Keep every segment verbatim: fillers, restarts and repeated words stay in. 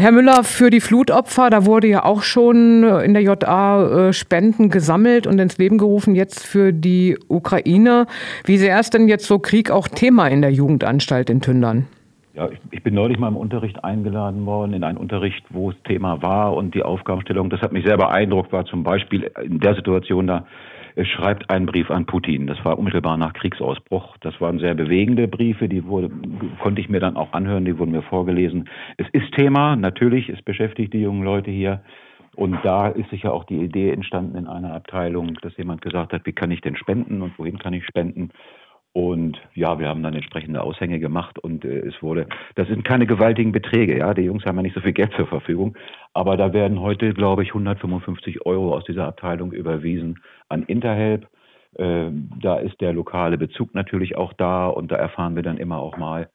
Herr Müller, für die Flutopfer, da wurde ja auch schon in der J A äh, Spenden gesammelt und ins Leben gerufen, jetzt für die Ukraine. Wie sehr ist denn jetzt so Krieg auch Thema in der Jugendanstalt in Tündern? Ja, ich, ich bin neulich mal im Unterricht eingeladen worden, in einen Unterricht, wo es Thema war und die Aufgabenstellung. Das hat mich sehr beeindruckt, war zum Beispiel in der Situation da, es schreibt einen Brief an Putin. Das war unmittelbar nach Kriegsausbruch. Das waren sehr bewegende Briefe, die wurde, konnte ich mir dann auch anhören, die wurden mir vorgelesen. Es ist Thema, natürlich, es beschäftigt die jungen Leute hier. Und da ist sicher auch die Idee entstanden in einer Abteilung, dass jemand gesagt hat, wie kann ich denn spenden und wohin kann ich spenden? Und ja, wir haben dann entsprechende Aushänge gemacht und äh, es wurde, das sind keine gewaltigen Beträge, ja, die Jungs haben ja nicht so viel Geld zur Verfügung, aber da werden heute, glaube ich, hundertfünfundfünfzig Euro aus dieser Abteilung überwiesen an Interhelp. Äh, da ist der lokale Bezug natürlich auch da und da erfahren wir dann immer auch mal,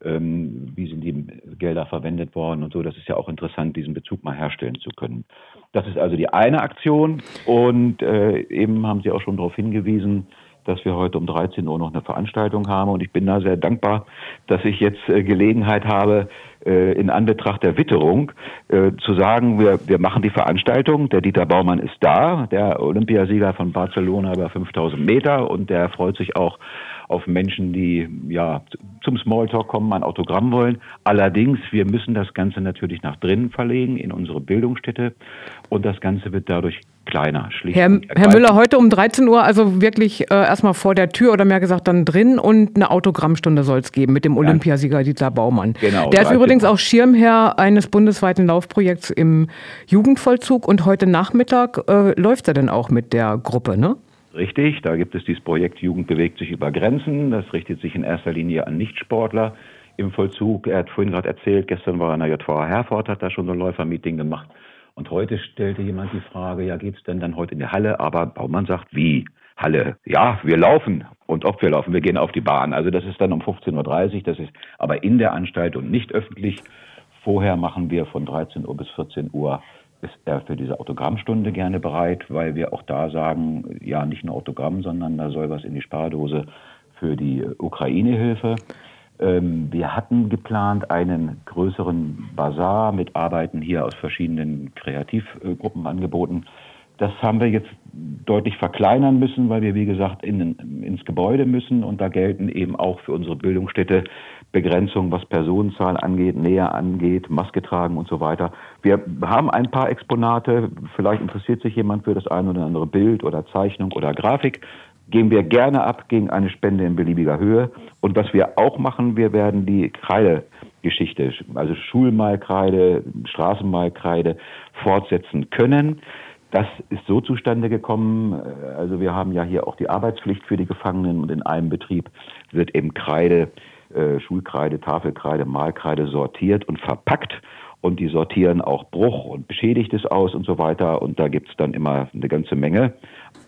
ähm, wie sind die Gelder verwendet worden und so. Das ist ja auch interessant, diesen Bezug mal herstellen zu können. Das ist also die eine Aktion und äh, eben haben Sie auch schon darauf hingewiesen, dass wir heute um dreizehn Uhr noch eine Veranstaltung haben. Und ich bin da sehr dankbar, dass ich jetzt äh, Gelegenheit habe, äh, in Anbetracht der Witterung äh, zu sagen, wir, wir machen die Veranstaltung. Der Dieter Baumann ist da, der Olympiasieger von Barcelona über fünftausend Meter. Und der freut sich auch auf Menschen, die ja zum Smalltalk kommen, ein Autogramm wollen. Allerdings, wir müssen das Ganze natürlich nach drinnen verlegen, in unsere Bildungsstätte. Und das Ganze wird dadurch kleiner, schlicht. Herr, Herr Müller, heute um dreizehn Uhr, also wirklich äh, erstmal vor der Tür oder mehr gesagt dann drin und eine Autogrammstunde soll es geben mit dem Olympiasieger Dieter Baumann. Genau. Der ist übrigens auch Schirmherr eines bundesweiten Laufprojekts im Jugendvollzug und heute Nachmittag äh, läuft er dann auch mit der Gruppe, ne? Richtig, da gibt es dieses Projekt Jugend bewegt sich über Grenzen. Das richtet sich in erster Linie an Nichtsportler im Vollzug. Er hat vorhin gerade erzählt, gestern war er in der J V A Herford, hat da schon so ein Läufermeeting gemacht. Und heute stellte jemand die Frage, ja, geht's denn dann heute in die Halle? Aber Baumann sagt, wie? Halle? Ja, wir laufen. Und ob wir laufen, wir gehen auf die Bahn. Also das ist dann um fünfzehn Uhr dreißig, das ist aber in der Anstalt und nicht öffentlich. Vorher machen wir von dreizehn Uhr bis vierzehn Uhr ist er für diese Autogrammstunde gerne bereit, weil wir auch da sagen, ja, nicht nur Autogramm, sondern da soll was in die Spardose für die Ukraine-Hilfe. Ähm, wir hatten geplant einen größeren Bazar mit Arbeiten hier aus verschiedenen Kreativgruppen angeboten. Das haben wir jetzt deutlich verkleinern müssen, weil wir, wie gesagt, in, ins Gebäude müssen. Und da gelten eben auch für unsere Bildungsstätte Begrenzungen, was Personenzahl angeht, Nähe angeht, Maske tragen und so weiter. Wir haben ein paar Exponate. Vielleicht interessiert sich jemand für das eine oder andere Bild oder Zeichnung oder Grafik. Geben wir gerne ab gegen eine Spende in beliebiger Höhe. Und was wir auch machen, wir werden die Kreidegeschichte, also Schulmalkreide, Straßenmalkreide fortsetzen können. Das ist so zustande gekommen, also wir haben ja hier auch die Arbeitspflicht für die Gefangenen und in einem Betrieb wird eben Kreide, äh, Schulkreide, Tafelkreide, Malkreide sortiert und verpackt und die sortieren auch Bruch und Beschädigtes aus und so weiter und da gibt's dann immer eine ganze Menge.